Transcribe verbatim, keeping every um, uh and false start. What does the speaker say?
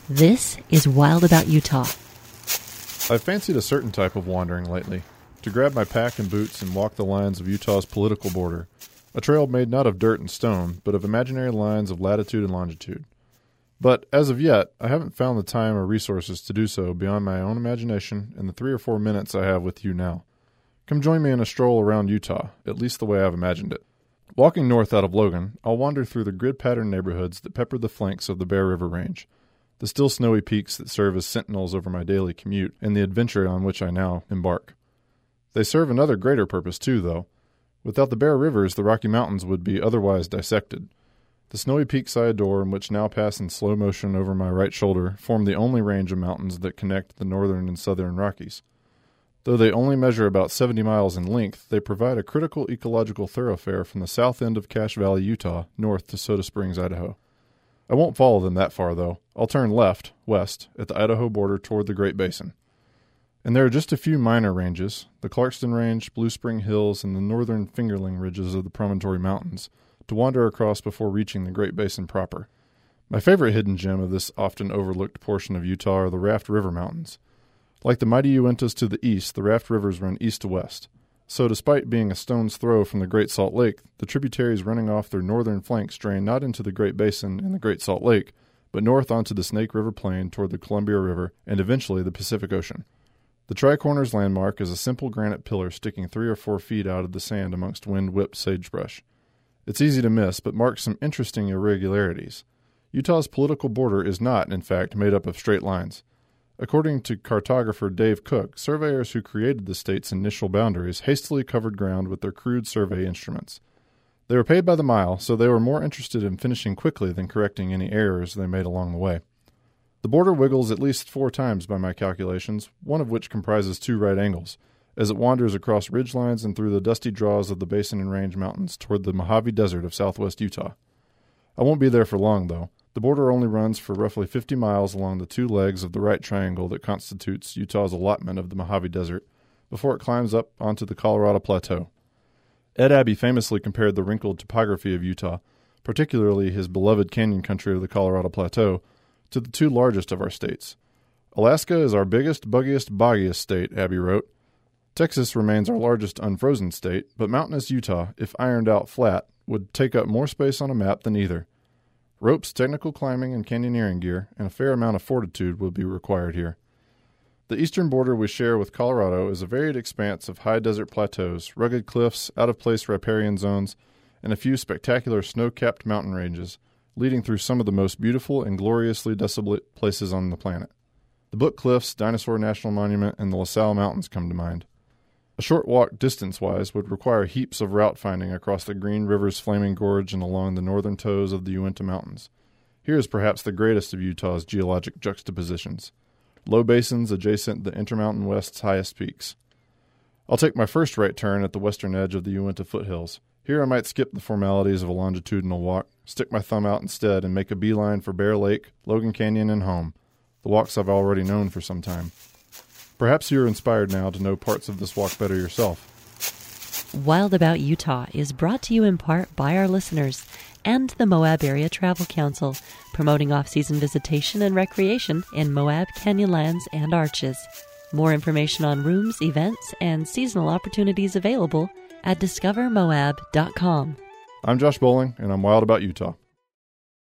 This is Wild About Utah. I've fancied a certain type of wandering lately, to grab my pack and boots and walk the lines of Utah's political border, a trail made not of dirt and stone, but of imaginary lines of latitude and longitude. But, as of yet, I haven't found the time or resources to do so beyond my own imagination in the three or four minutes I have with you now. Come join me in a stroll around Utah, at least the way I've imagined it. Walking north out of Logan, I'll wander through the grid-patterned neighborhoods that pepper the flanks of the Bear River Range, the still snowy peaks that serve as sentinels over my daily commute and the adventure on which I now embark. They serve another greater purpose, too, though. Without the Bear Rivers, the Rocky Mountains would be otherwise dissected. The snowy peaks I adore and which now pass in slow motion over my right shoulder form the only range of mountains that connect the northern and southern Rockies. Though they only measure about seventy miles in length, they provide a critical ecological thoroughfare from the south end of Cache Valley, Utah, north to Soda Springs, Idaho. I won't follow them that far, though. I'll turn left, west, at the Idaho border toward the Great Basin. And there are just a few minor ranges, the Clarkston Range, Blue Spring Hills, and the northern fingerling ridges of the Promontory Mountains, to wander across before reaching the Great Basin proper. My favorite hidden gem of this often overlooked portion of Utah are the Raft River Mountains. Like the mighty Uintas to the east, the Raft Rivers run east to west. So despite being a stone's throw from the Great Salt Lake, the tributaries running off their northern flanks drain not into the Great Basin and the Great Salt Lake, but north onto the Snake River Plain toward the Columbia River and eventually the Pacific Ocean. The Tri-Corners landmark is a simple granite pillar sticking three or four feet out of the sand amongst wind-whipped sagebrush. It's easy to miss, but marks some interesting irregularities. Utah's political border is not, in fact, made up of straight lines. According to cartographer Dave Cook, surveyors who created the state's initial boundaries hastily covered ground with their crude survey instruments. They were paid by the mile, so they were more interested in finishing quickly than correcting any errors they made along the way. The border wiggles at least four times by my calculations, one of which comprises two right angles, as it wanders across ridgelines and through the dusty draws of the Basin and Range Mountains toward the Mojave Desert of southwest Utah. I won't be there for long, though. The border only runs for roughly fifty miles along the two legs of the right triangle that constitutes Utah's allotment of the Mojave Desert, before it climbs up onto the Colorado Plateau. Ed Abbey famously compared the wrinkled topography of Utah, particularly his beloved canyon country of the Colorado Plateau, to the two largest of our states. Alaska is our biggest, buggiest, boggiest state, Abbey wrote. Texas remains our largest unfrozen state, but mountainous Utah, if ironed out flat, would take up more space on a map than either. Ropes, technical climbing, and canyoneering gear, and a fair amount of fortitude will be required here. The eastern border we share with Colorado is a varied expanse of high desert plateaus, rugged cliffs, out-of-place riparian zones, and a few spectacular snow-capped mountain ranges, leading through some of the most beautiful and gloriously desolate places on the planet. The Book Cliffs, Dinosaur National Monument, and the La Salle Mountains come to mind. A short walk distance-wise would require heaps of route finding across the Green River's flaming gorge and along the northern toes of the Uinta Mountains. Here is perhaps the greatest of Utah's geologic juxtapositions. Low basins adjacent the Intermountain West's highest peaks. I'll take my first right turn at the western edge of the Uinta foothills. Here I might skip the formalities of a longitudinal walk, stick my thumb out instead, and make a beeline for Bear Lake, Logan Canyon, and home, the walks I've already known for some time. Perhaps you're inspired now to know parts of this walk better yourself. Wild About Utah is brought to you in part by our listeners and the Moab Area Travel Council, promoting off-season visitation and recreation in Moab, Canyonlands, and Arches. More information on rooms, events, and seasonal opportunities available at discover moab dot com. I'm Josh Bowling, and I'm wild about Utah.